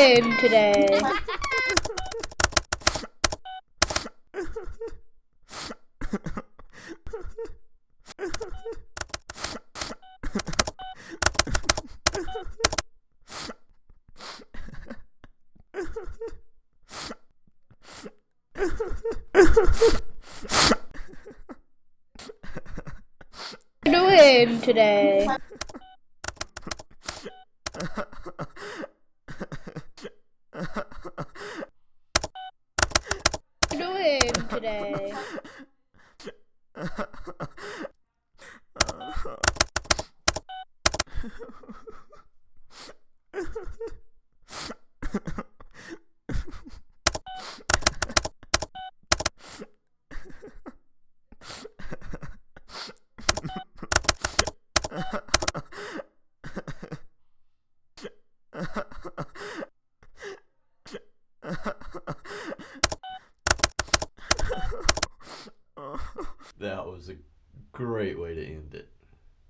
doing today? Doing today? Doing today? That was a great way to end it.